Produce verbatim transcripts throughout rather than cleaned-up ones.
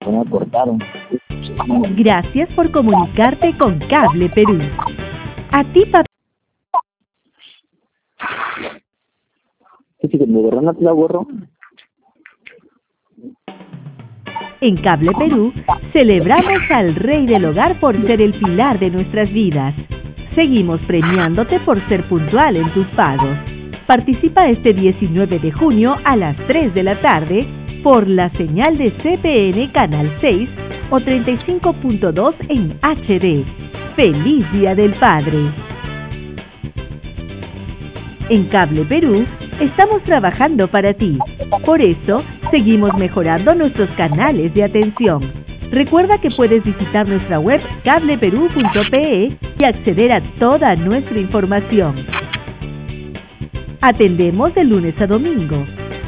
Me cortaron. Gracias por comunicarte con Cable Perú. A ti, papá. ¿Sí que me borró? ¿No te la borro? En Cable Perú celebramos al Rey del Hogar por ser el pilar de nuestras vidas. Seguimos premiándote por ser puntual en tus pagos. Participa este diecinueve de junio a las tres de la tarde por la señal de C P N Canal seis o treinta y cinco punto dos en H D. ¡Feliz Día del Padre! En Cable Perú estamos trabajando para ti. Por eso, seguimos mejorando nuestros canales de atención. Recuerda que puedes visitar nuestra web cable perú punto pe y acceder a toda nuestra información. Atendemos de lunes a domingo.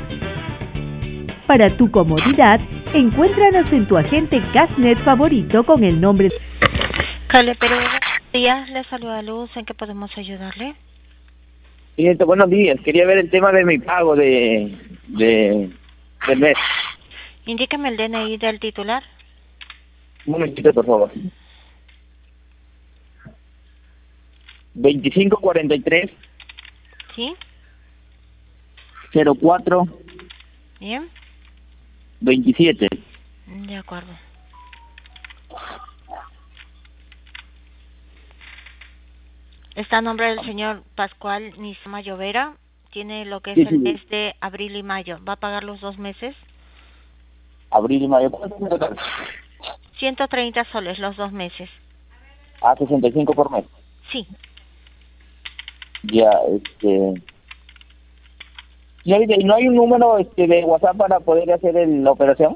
Para tu comodidad, encuéntranos en tu agente Cashnet favorito con el nombre... Cable Perú, buenos días, le saluda Luz, ¿en qué podemos ayudarle? Siguiente, buenos días. Quería ver el tema de mi pago de, de del mes. Indíqueme el D N I del titular. Un momentito, por favor. veinticinco cuarenta y tres ¿Sí? cero cuatro Bien. veintisiete. De acuerdo. Está a nombre del señor Pascual Nisma Llovera. Tiene lo que es Sí, el sí. mes de abril y mayo. ¿Va a pagar los dos meses? Abril y mayo. ¿Cuánto es el total? ciento treinta soles los dos meses. Ah, sesenta y cinco por mes. Sí. Ya, este... Señorita, ¿y no hay un número este, de WhatsApp para poder hacer el, la operación?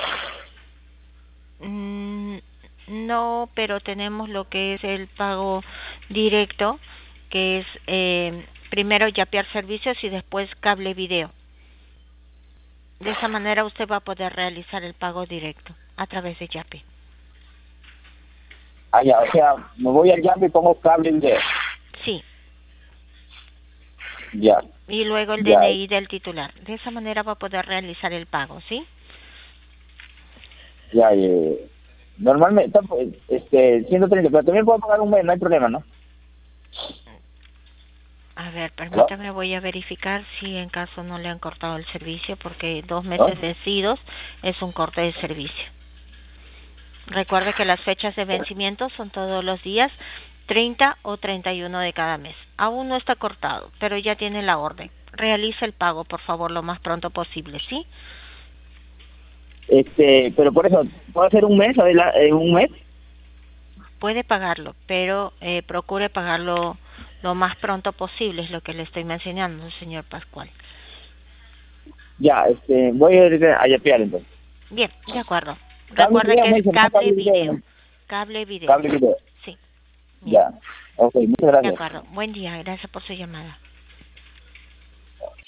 Mm, no, pero tenemos lo que es el pago directo, que es eh, primero yapear servicios y después cable video. De esa manera usted va a poder realizar el pago directo a través de Yape. Ah, ya, o sea, me voy al Yape y pongo cable de... Sí, Ya. y luego el Ya. D N I del titular. De esa manera va a poder realizar el pago, ¿sí? Ya, eh, normalmente, pues, este, ciento treinta, pero también puedo pagar un mes, no hay problema, ¿no? A ver, permítame, voy a verificar si en caso no le han cortado el servicio, porque dos meses ¿No? vencidos es un corte de servicio. Recuerde que las fechas de vencimiento son todos los días treinta o treinta y uno de cada mes. Aún no está cortado, pero ya tiene la orden. Realice el pago, por favor, lo más pronto posible, ¿sí? Este, pero por eso, ¿puedo hacer un mes, adela- eh, un mes? Puede pagarlo, pero eh, procure pagarlo lo más pronto posible, es lo que le estoy mencionando, señor Pascual. Ya, este, voy a ir a yapear entonces. Bien, de acuerdo. Cable Recuerde video, que me es dicen, ¿no? cable Cable video, video. ¿no? Cable video. Cable video. Sí. Bien. Ya. Ok, muchas De gracias. acuerdo. Buen día. Gracias por su llamada.